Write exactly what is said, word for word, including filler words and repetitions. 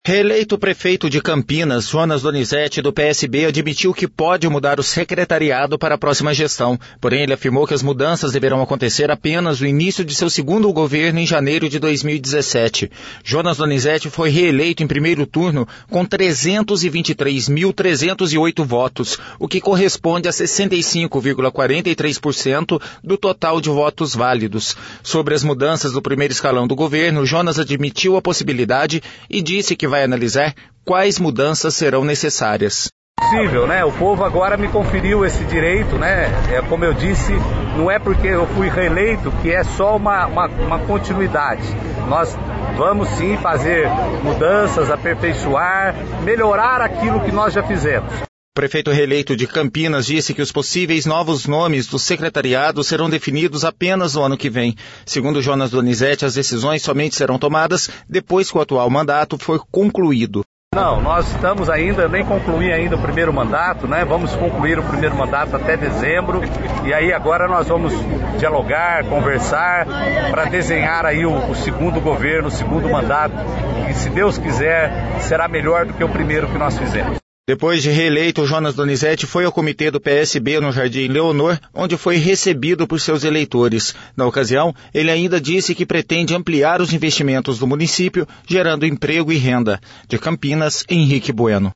Reeleito prefeito de Campinas, Jonas Donizete, do P S B, admitiu que pode mudar o secretariado para a próxima gestão. Porém, ele afirmou que as mudanças deverão acontecer apenas no início de seu segundo governo em janeiro de dois mil e dezessete. Jonas Donizete foi reeleito em primeiro turno com trezentos e vinte e três mil trezentos e oito votos, o que corresponde a sessenta e cinco vírgula quarenta e três por cento do total de votos válidos. Sobre as mudanças do primeiro escalão do governo, Jonas admitiu a possibilidade e disse que vai analisar quais mudanças serão necessárias. Possível, né? O povo agora me conferiu esse direito, né? É, como eu disse, não é porque eu fui reeleito que é só uma, uma, uma continuidade. Nós vamos sim fazer mudanças, aperfeiçoar, melhorar aquilo que nós já fizemos. O prefeito reeleito de Campinas disse que os possíveis novos nomes do secretariado serão definidos apenas no ano que vem. Segundo Jonas Donizete, as decisões somente serão tomadas depois que o atual mandato for concluído. Não, nós estamos ainda, nem concluí ainda o primeiro mandato, né? Vamos concluir o primeiro mandato até dezembro e aí agora nós vamos dialogar, conversar para desenhar aí o, o segundo governo, o segundo mandato, que se Deus quiser será melhor do que o primeiro que nós fizemos. Depois de reeleito, Jonas Donizete foi ao comitê do P S B no Jardim Leonor, onde foi recebido por seus eleitores. Na ocasião, ele ainda disse que pretende ampliar os investimentos do município, gerando emprego e renda. De Campinas, Henrique Bueno.